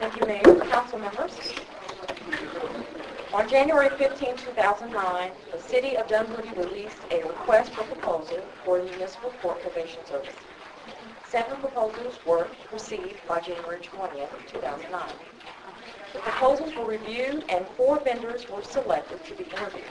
Thank you, Mayor. Council members. On January 15, 2009, the City of Dunwoody released a request for proposal for municipal court probation service. 7 proposals were received by January 20, 2009. The proposals were reviewed and 4 vendors were selected to be interviewed.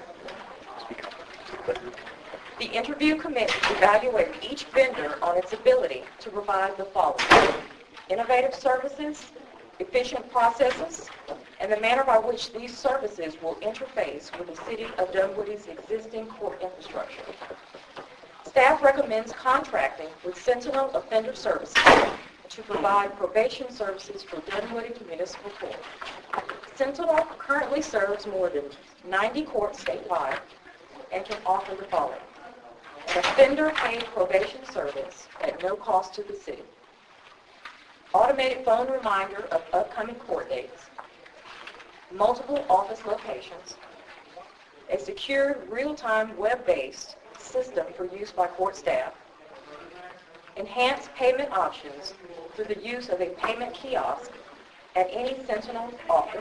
The interview committee evaluated each vendor on its ability to provide the following: innovative services, efficient processes, and the manner by which these services will interface with the City of Dunwoody's existing court infrastructure. Staff recommends contracting with Sentinel Offender Services to provide probation services for Dunwoody Municipal Court. Sentinel currently serves more than 90 courts statewide and can offer the following: an offender-paid probation service at no cost to the city, automated phone reminder of upcoming court dates, multiple office locations, a secure real-time web-based system for use by court staff, enhanced payment options through the use of a payment kiosk at any Sentinel office,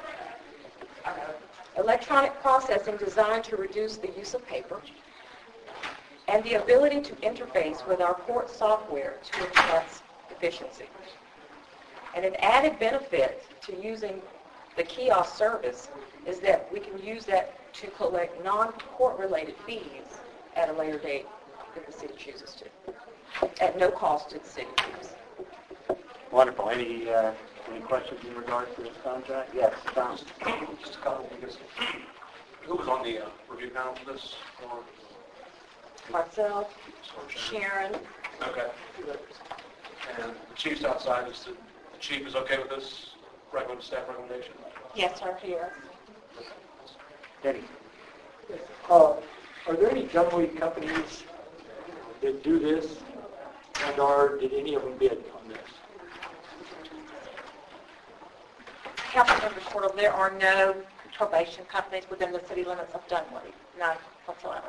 electronic processing designed to reduce the use of paper, and the ability to interface with our court software to enhance efficiency. And an added benefit to using the kiosk service is that we can use that to collect non-court related fees at a later date if the city chooses to, at no cost to the city. Wonderful. Any questions in regard to this contract? Yes, Tom. Just a couple, because who was on the review panel for this? Myself, Sharon. Okay. And the chief's outside. Is the chief is okay with this staff recommendation? Yes, sir, here. Denny. Are there any Dunwoody companies that do this, and did any of them bid on this? Councilmember Portal, there are no probation companies within the city limits of Dunwoody, none whatsoever.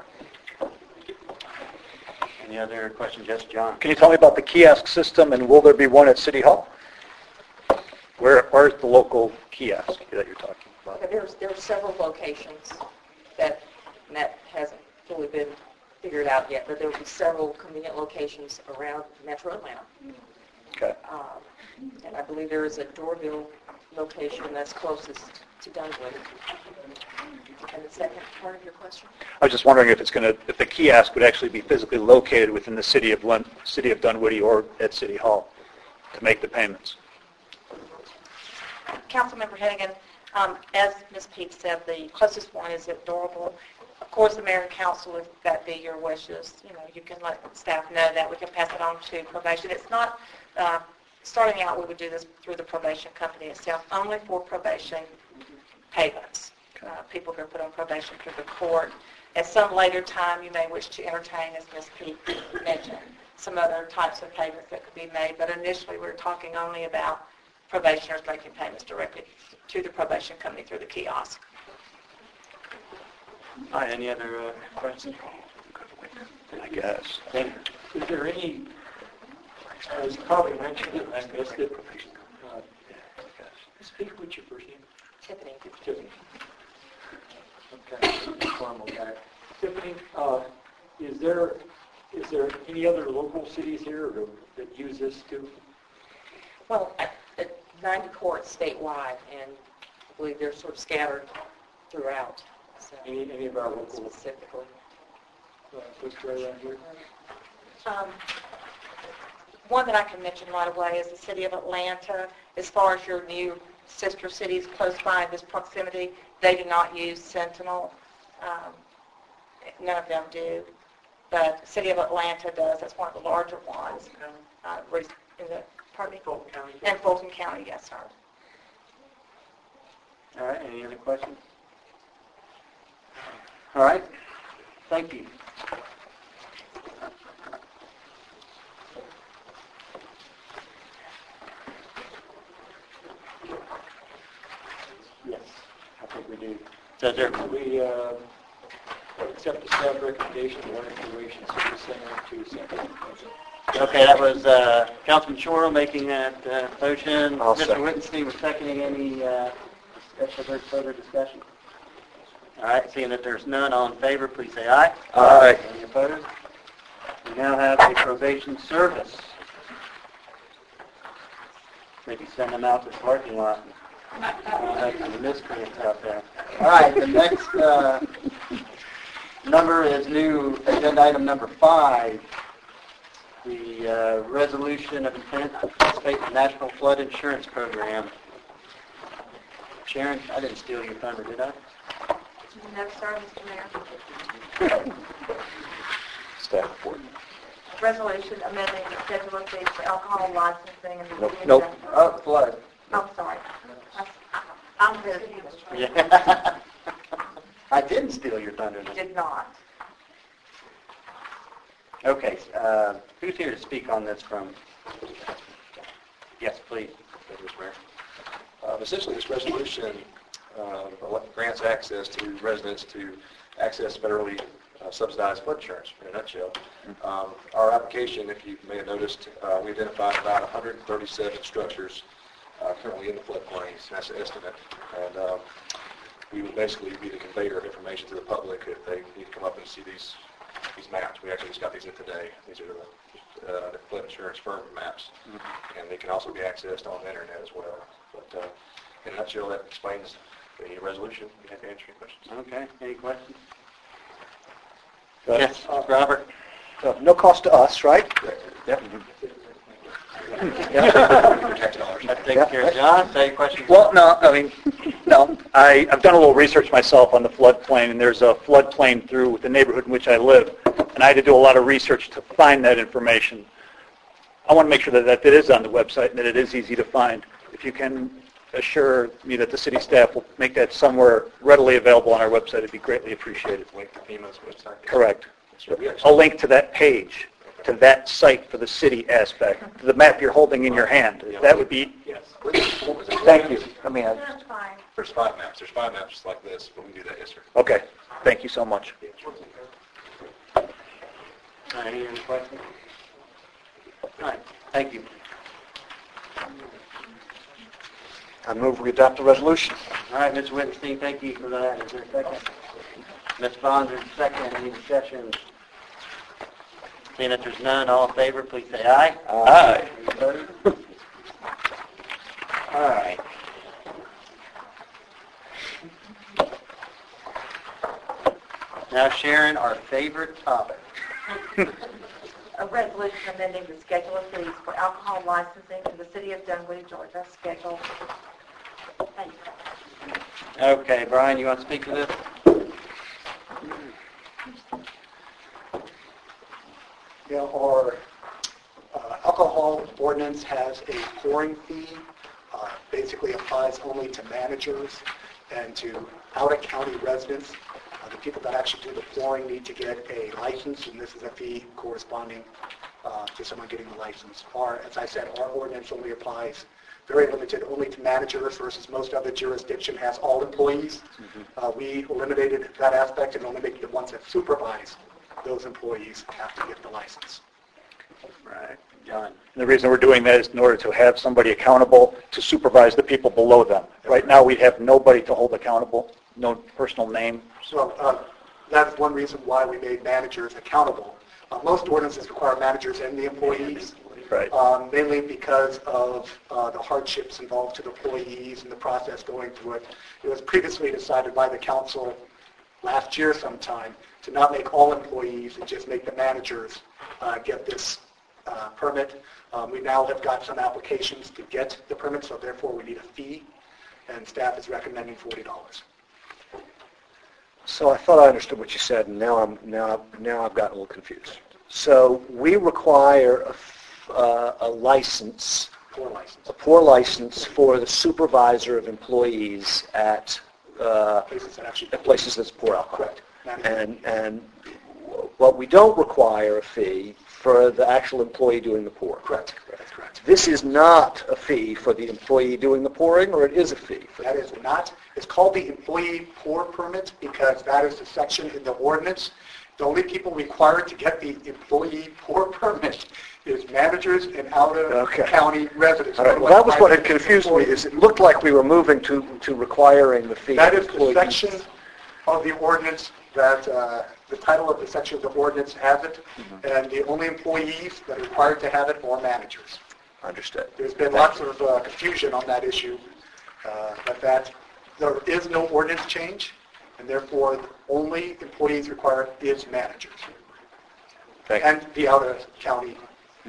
Any other questions? Yes, John. Can you tell me about the kiosk system, and will there be one at City Hall? Where's the local kiosk that you're talking about? Okay, there are several locations that hasn't fully been figured out yet, but there will be several convenient locations around Metro Atlanta. Okay. And I believe there is a Doraville location that's closest to Dunwoody. And the second part of your question? I was just wondering if the kiosk would actually be physically located within the city of Dunwoody or at City Hall to make the payments. Councilmember Hennigan, as Ms. Peake said, the closest one is at Doraville. Of course, the mayor and council, if that be your wishes, you can let staff know that. We can pass it on to probation. It's not, starting out, we would do this through the probation company itself, only for probation payments. People who are put on probation through the court. At some later time, you may wish to entertain, as Ms. Peake mentioned, some other types of payments that could be made. But initially, we're talking only about probationers making payments directly to the probation company through the kiosk. Hi, any other questions? I guess. Is there any, as you probably mentioned it, I missed it. Speak with your first name. Tiffany. Tiffany. Okay, formal guy. Tiffany, is there any other local cities here that use this too? Well, 90 courts statewide, and I believe they're sort of scattered throughout. So Any of our local specifically? Folks right around here? One that I can mention right away is the city of Atlanta. As far as your new sister cities close by in this proximity, they do not use Sentinel. None of them do. But the city of Atlanta does. That's one of the larger ones. Fulton County. And Fulton County, yes, sir. All right, any other questions? All right, thank you. Yes, I think we do. Does there, We accept the staff recommendation of one information service center to Central. Okay, that was Councilman Shore making that motion. I'll Mr. second. Wittenstein was seconding. Any further discussion? All right, seeing that there's none, all in favor, please say aye. Aye. Any opposed? We now have a probation service. Maybe send them out to the parking lot. Have some miscreants out there. All right, the next number is new agenda item number 5. The resolution of intent to participate in the National Flood Insurance Program. Sharon, I didn't steal your thunder, did I? No, sir, Mr. Mayor. Staff report. Resolution amending the schedule of fees for alcohol licensing and the... Nope. Oh, flood. I'm sorry. I'm busy. Yeah. I didn't steal your thunder. Did not. Okay, who's here to speak on this from? Yes, please. Thank you, Mr. Mayor. Essentially, this resolution grants access to residents to access federally subsidized flood insurance, in a nutshell. Our application, if you may have noticed, we identified about 137 structures currently in the floodplain. That's the estimate. And we would basically be the conveyor of information to the public if they need to come up and see these maps. We actually just got these in today. These are the flood insurance firm maps. And they can also be accessed on the internet as well. But in a nutshell, that explains the resolution. We have to answer any questions. Okay, any questions? Yes. Yes, Robert. No cost to us, right? Yep. Tax dollars. That takes care of John. Any questions? Well, no, I've done a little research myself on the floodplain, and there's a floodplain through the neighborhood in which I live, and I had to do a lot of research to find that information. I want to make sure that it is on the website and that it is easy to find. If you can assure me that the city staff will make that somewhere readily available on our website, it'd be greatly appreciated. Link to FEMA's website. Correct. So we actually- A link to that page, to that site for the city aspect, to the map you're holding in your hand. That would be, Yes. thank you. I mean, That's fine. There's 5 maps. There's 5 maps just like this, but we do that, yes, sir. okay. Thank you so much. All right, any other questions? All right, thank you. I move we adopt the resolution. All right, Mr. Wittenstein, thank you for that. Is there a second? Ms. Bonder, second. Any discussion? Seeing that there's none, all in favor, please say aye. Aye. Any opposed? All right. Now, Sharon, our favorite topic. A resolution amending the schedule of fees for alcohol licensing for the city of Dunwoody, Georgia. Schedule. Thank you. Okay, Brian, you want to speak to this? Yeah, our alcohol ordinance has a pouring fee, basically applies only to managers and to out-of-county residents. The people that actually do the pouring need to get a license, and this is a fee corresponding to someone getting the license. As I said, our ordinance only applies very limited only to managers versus most other jurisdiction has all employees. We eliminated that aspect and only make the ones that supervise those employees have to get the license. Right. John. And the reason we're doing that is in order to have somebody accountable to supervise the people below them. Right now, we have nobody to hold accountable, no personal name. So that's one reason why we made managers accountable. Most ordinances require managers and the employees, Right. mainly because of the hardships involved to the employees and the process going through it. It was previously decided by the council last year sometime to not make all employees and just make the managers get this permit. We now have got some applications to get the permit, so therefore we need a fee, and staff is recommending $40. So I thought I understood what you said, and now I've gotten a little confused. So we require a license, Pour license. a pour license for the supervisor of employees at Places that actually places that pour alcohol. Correct. And what we don't require a fee for the actual employee doing the pour. Correct. That's correct. This is not a fee for the employee doing the pouring, or it is a fee? For That is not, it's called the employee pour permit because that is the section in the ordinance The only people required to get the employee pour permit is managers and out-of-county residents. All right, well, that was what had confused me, is it looked like we were moving to requiring the fee. That of is the employees. section of the ordinance that, the title of the section of the ordinance has it, and the only employees that are required to have it are managers. Understood. There's been lots of confusion on that issue, but that there is no ordinance change, and therefore the only employees required is managers. Thank you. And the out-of-county.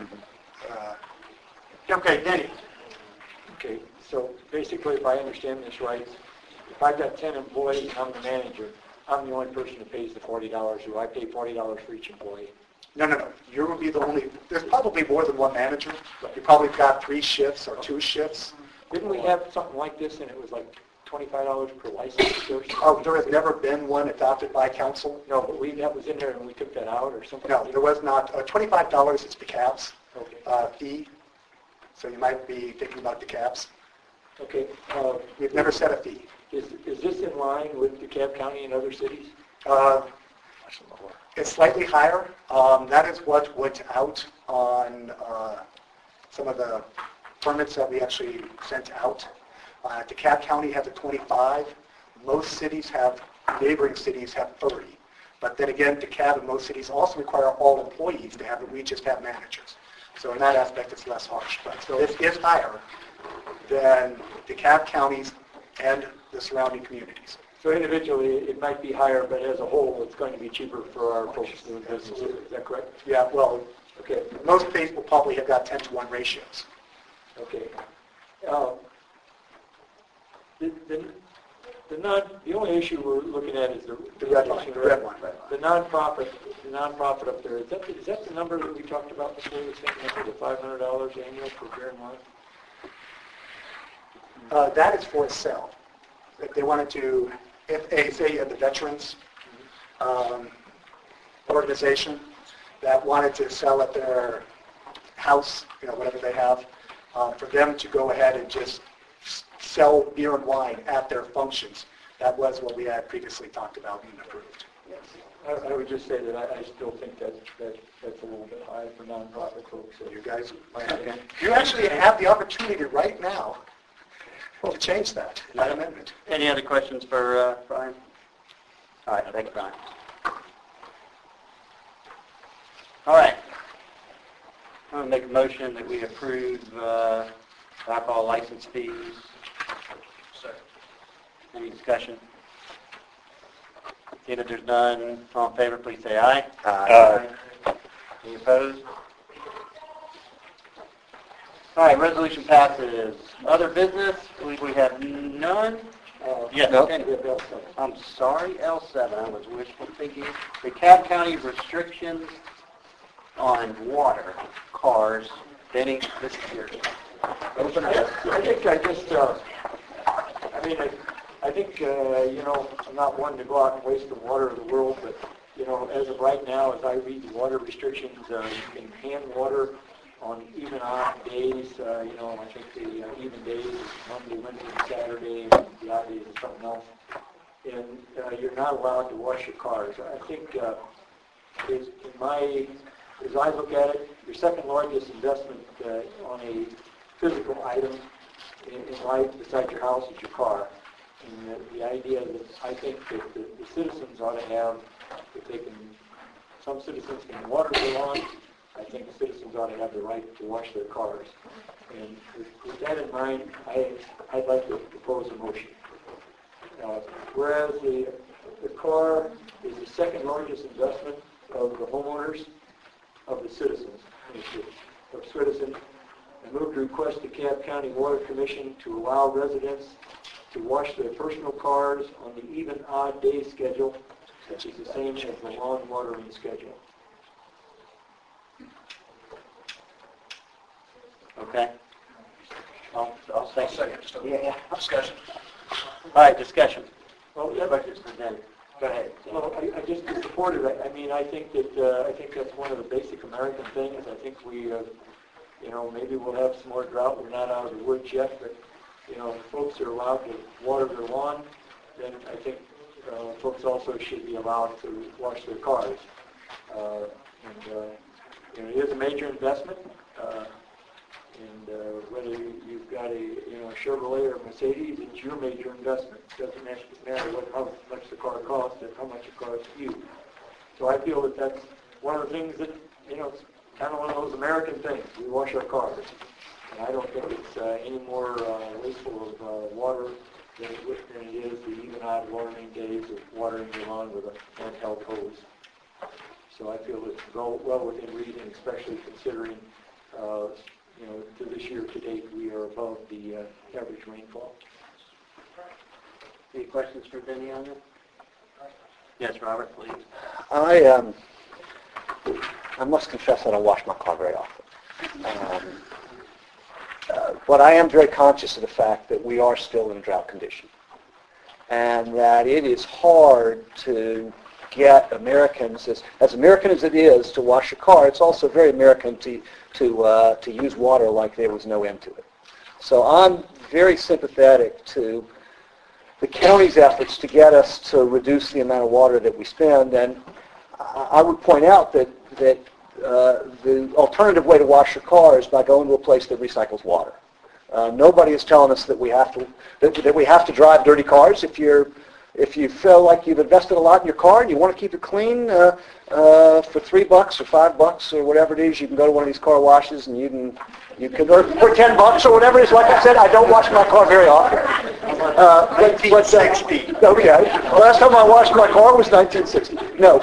Okay, Denny. Okay, so basically, if I understand this right, if I've got 10 employees, I'm the manager, I'm the only person who pays the $40. Do I pay $40 for each employee? No. You will be the only, there's probably more than one manager. You probably got 3 shifts or 2 shifts. Didn't we have something like this, and it was like $25 per license or something? Oh, there has never been one adopted by council? No, but that was in there, and we took that out or something? No, there was not. $25 is the caps Okay. fee, so you might be thinking about the caps. Okay. We've never set a fee. Is this in line with DeKalb County and other cities? It's slightly higher. That is what went out on some of the permits that we actually sent out. DeKalb County has a 25. Most cities have, neighboring cities have 30. But then again, DeKalb and most cities also require all employees to have it. We just have managers. So in that aspect, it's less harsh. But this is higher than DeKalb counties and the surrounding communities. So individually, it might be higher, but as a whole, it's going to be cheaper for our folks doing business. Is that correct? Yeah, well, Okay. most states will probably have got 10-to-1 ratios. Okay. The only issue we're looking at is The red line. The red line. The nonprofit up there. Is that the number that we talked about before? The same number, the $500 annual for beer and wine? That is for a sale. If they wanted to, say the veterans organization that wanted to sell at their house, whatever they have, for them to go ahead and just sell beer and wine at their functions. That was what we had previously talked about and approved. I would just say that I still think that's a little bit high for nonprofit folks. So You guys, you actually have the opportunity right now to change that amendment. Any other questions for Brian? All right, thanks, Brian. All right. I'm going to make a motion that we approve alcohol license fees. Second. Any discussion? Seeing that there's none, all in favor, please say aye. Aye. Any opposed? All right, resolution passes. Other business, I believe we have none. Yes, Nope. Kenny. I'm sorry, L7, I was wishful thinking. The DeKalb County restrictions on water, cars. Denny, this is yours. Open it up. I think, I'm not one to go out and waste the water of the world, but, as of right now, as I read the water restrictions, you can hand water on even odd days. I think the even days is Monday, Wednesday, and Saturday, and the odd days is something else. And you're not allowed to wash your cars. I think, as I look at it, your second largest investment on a physical item in life besides your house is your car. And the idea that I think that the citizens ought to have, some citizens can water their lawn, I think the citizens ought to have the right to wash their cars. And with that in mind, I'd like to propose a motion. Whereas the car is the second largest investment of the homeowners, of the citizens, I move to request the DeKalb County Water Commission to allow residents to wash their personal cars on the even odd day schedule, which is the same as the lawn watering schedule. Okay. I'll second. Second, just a Yeah. discussion. All right, discussion. Well, Questions for Denny? Go ahead. Well, I just support it. I think that's one of the basic American things. I think we, maybe we'll have some more drought. We're not out of the woods yet, but folks are allowed to water their lawn. Then I think folks also should be allowed to wash their cars. It is a major investment. And whether you've got a Chevrolet or Mercedes, it's your major investment. It doesn't matter how much the car costs, and how much it costs you. So I feel that that's one of the things that, it's kind of one of those American things. We wash our cars. And I don't think it's any more wasteful of water than it is the even odd watering days of watering your lawn with a handheld hose. So I feel it's well within reason, especially considering to this year to date, we are above the average rainfall. Any questions for Benny on that? Yes, Robert, please. I must confess I don't wash my car very often. But I am very conscious of the fact that we are still in a drought condition, and that it is hard to get Americans, as American as it is to wash a car, it's also very American to use water like there was no end to it. So I'm very sympathetic to the county's efforts to get us to reduce the amount of water that we spend, and I would point out that the alternative way to wash your car is by going to a place that recycles water. Nobody is telling us that we have to drive dirty cars. If you feel like you've invested a lot in your car and you want to keep it clean, for $3 or $5 or whatever it is, you can go to one of these car washes and you can or for $10 or whatever it is. Like I said, I don't wash my car very often. 1960. Okay. Last time I washed my car was 1960. No,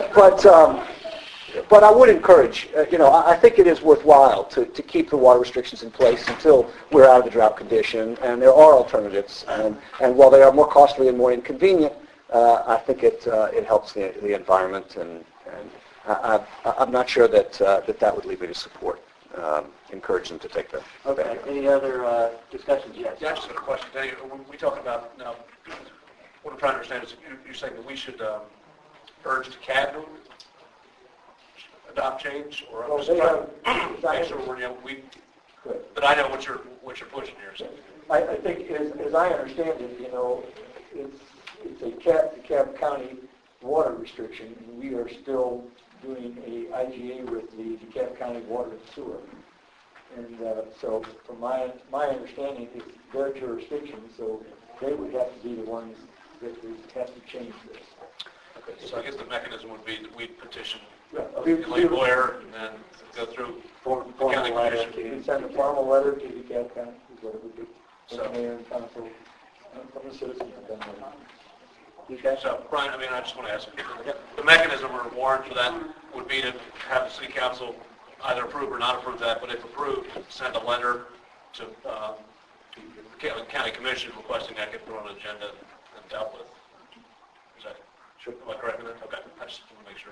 but I would encourage, I think it is worthwhile to keep the water restrictions in place until we're out of the drought condition, and there are alternatives. And while they are more costly and more inconvenient, I think it helps the environment, and I'm not sure that that would lead me to support. Encourage them to take that. Okay. Any other discussions? Yes. Yeah, I just have a question. Danny, when we talk about now, what I'm trying to understand is you're saying that we should urge the CAB to adopt change, or I'm just trying to make sure that I know what you're pushing here. So. I think, as I understand it, it's a DeKalb County water restriction, and we are still doing a IGA with the DeKalb County Water and Sewer. And so, from my understanding, it's their jurisdiction, so they would have to be the ones that would have to change this. Okay, so I guess the mechanism would be that we'd petition Yeah. the lawyer and then go through the county commission. You send a formal letter to DeKalb County, is what it would be. So, Mayor and council, from the citizens have done that. Okay. So, Brian, I just want to ask, the mechanism or warrant for that would be to have the city council either approve or not approve that, but if approved, send a letter to the county commission requesting that get put on an agenda and dealt with. Is that, am I correct in that? Okay, I just want to make sure.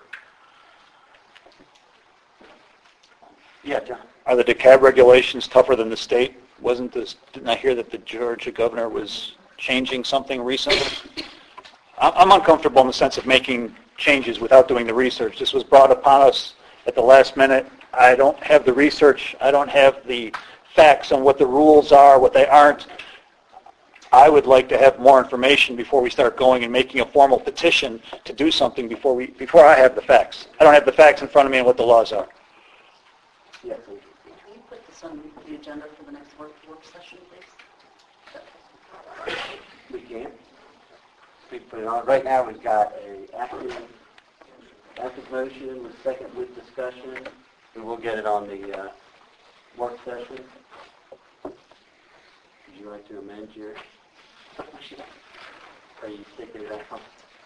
Yeah, John. Are the DeKalb regulations tougher than the state? Didn't I hear that the Georgia governor was changing something recently? I'm uncomfortable in the sense of making changes without doing the research. This was brought upon us at the last minute. I don't have the research. I don't have the facts on what the rules are, what they aren't. I would like to have more information before we start going and making a formal petition to do something before I have the facts. I don't have the facts in front of me and what the laws are. Yes. Can you put this on the agenda for the next work session, please? We can. We put it on. Right now, we've got a active motion with second with discussion, and we'll get it on the work session. Would you like to amend your motion? Are you sticking it out?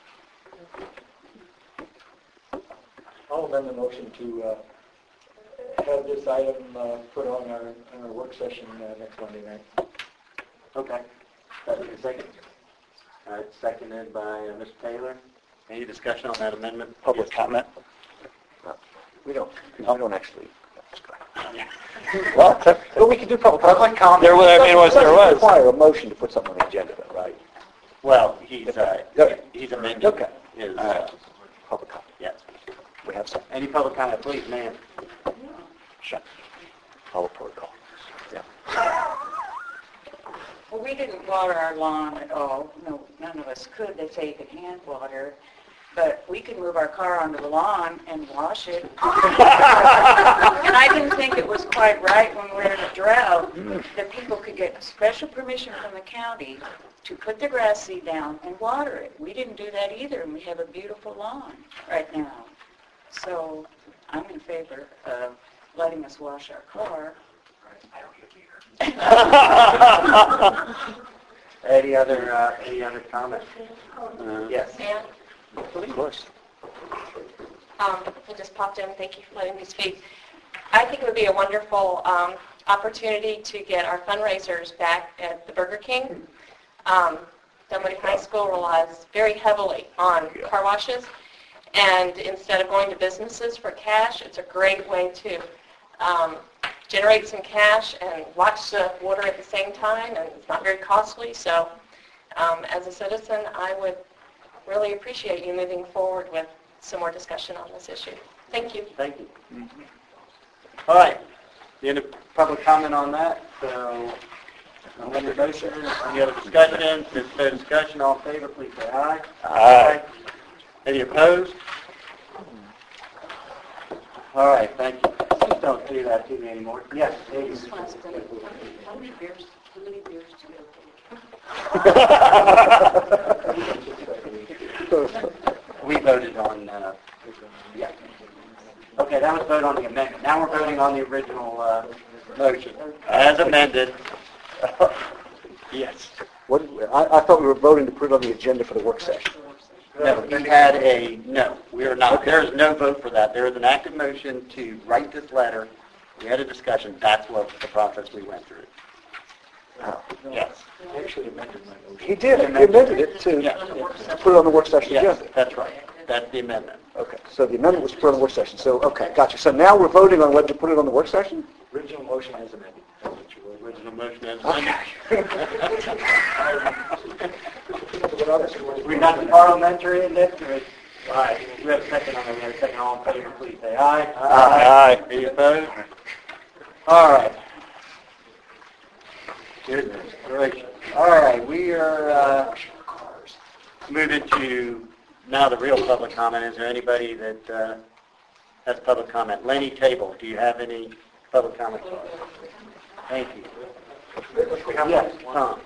I'll amend the motion to have this item put on our work session next Monday night. Okay. That's a second. All right, seconded by Mr. Taylor. Any discussion on that amendment? Public comment? We don't actually. Well, we can do public comment. There was. It doesn't require a motion to put something on the agenda, though, right? Well, he's amended Okay. his Public comment. yes. We have some. Any public comment, please, ma'am? Sure. Follow protocol. Yeah. Well, we didn't water our lawn at all. No, none of us could. They say you could hand water. but we could move our car onto the lawn and wash it. And I didn't think it was quite right when we're in a drought that people could get special permission from the county to put the grass seed down and water it. We didn't do that either, and we have a beautiful lawn right now. So I'm in favor of letting us wash our car. Any other comments? Yes. Of course. I just popped in. Thank you for letting me speak. I think it would be a wonderful opportunity to get our fundraisers back at the Burger King. Dunwoody High School relies very heavily on car washes, and instead of going to businesses for cash, it's a great way to generate some cash and watch the water at the same time, and it's not very costly. So as a citizen, I would really appreciate you moving forward with some more discussion on this issue. Thank you. Thank you. All right. The end of public comment on that. So, any motion? Any other discussion? If there's no discussion, all in favor, please say aye. Aye. Any opposed? All right. Thank you. Please don't do that to me anymore. Yes. Just last thing. How many beers do you We voted on, yeah. Okay, that was voted on the amendment. Now we're voting on the original motion. As amended. Yes. What, I thought we were voting to put it on the agenda for the work session. No, we are not. There is no vote for that. There is an active motion to write this letter. We had a discussion. That's what the process we went through. Yes. He actually amended my motion. He did. He amended it to put it on the work session Yes, agenda. that's right. That's the amendment. Okay, so the amendment was to put it on the work session. So, okay, gotcha. So now we're voting on whether to put it on the work session? Original motion as amended. Original motion as Okay. We got the parliamentary and victory. All right. We have a second on that. We have a second. All in favor, please say aye. Aye. Any opposed? All right. Goodness gracious. All right. We are moving to now the real public comment. Is there anybody that has public comment? Lenny Table, do you have any public comment? Thank you. Yes, Tom.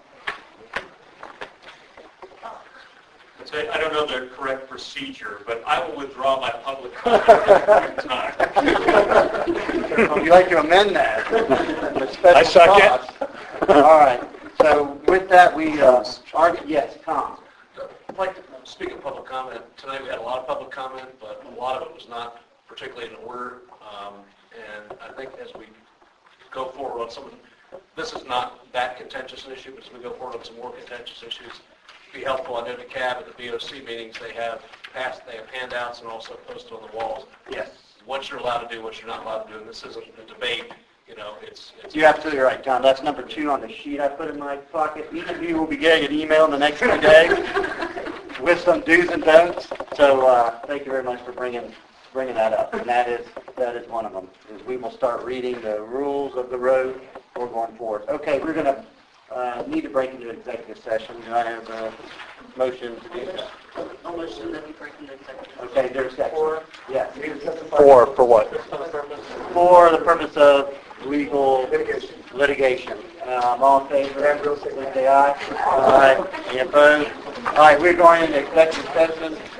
I don't know the correct procedure, but I will withdraw my public comment at the time. Would you like to amend that? I second. All right. So with that, we yes, Tom. I'd like to speak of public comment. Tonight we had a lot of public comment, but a lot of it was not particularly in order. And I think as we go forward on some of this is not that contentious an issue, but as we go forward on some more contentious issues, it'd be helpful. I know the CAB at the BOC meetings, they have handouts and also posted on the walls. Yes. What you're allowed to do, what you're not allowed to do, and this isn't a debate. You know, it's You're absolutely right, Tom. That's number 2 on the sheet I put in my pocket. Each of you will be getting an email in the next 2 days with some do's and don'ts. So thank you very much for bringing that up. And that is one of them. Is we will start reading the rules of the road before going forward. Okay, we're going to need to break into executive session. Do I have a motion to do that? A motion that we break into executive. Okay, there's a second. Yes. For what? For the purpose of legal litigation. All in favor? Please say aye. Aye. Any opposed? All right, we're going into executive session.